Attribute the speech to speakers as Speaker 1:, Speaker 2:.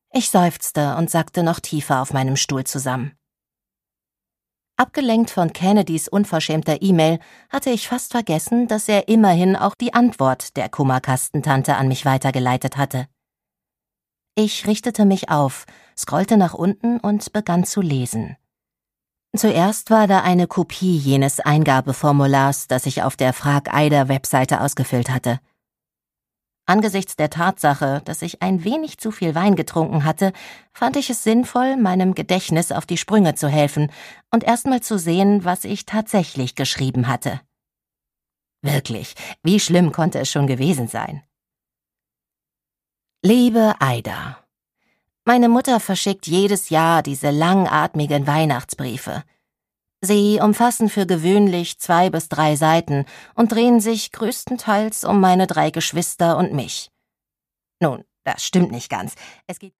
Speaker 1: Ich seufzte und sackte noch tiefer auf meinem Stuhl zusammen. Abgelenkt von Kennedys unverschämter E-Mail hatte ich fast vergessen, dass er immerhin auch die Antwort der Kummerkastentante an mich weitergeleitet hatte. Ich richtete mich auf, scrollte nach unten und begann zu lesen. Zuerst war da eine Kopie jenes Eingabeformulars, das ich auf der Frag-Eider-Webseite ausgefüllt hatte. Angesichts der Tatsache, dass ich ein wenig zu viel Wein getrunken hatte, fand ich es sinnvoll, meinem Gedächtnis auf die Sprünge zu helfen und erstmal zu sehen, was ich tatsächlich geschrieben hatte. Wirklich, wie schlimm konnte es schon gewesen sein? Liebe Aida, meine Mutter verschickt jedes Jahr diese langatmigen Weihnachtsbriefe. Sie umfassen für gewöhnlich 2 bis 3 Seiten und drehen sich größtenteils um meine 3 Geschwister und mich. Nun, das stimmt nicht ganz. Es geht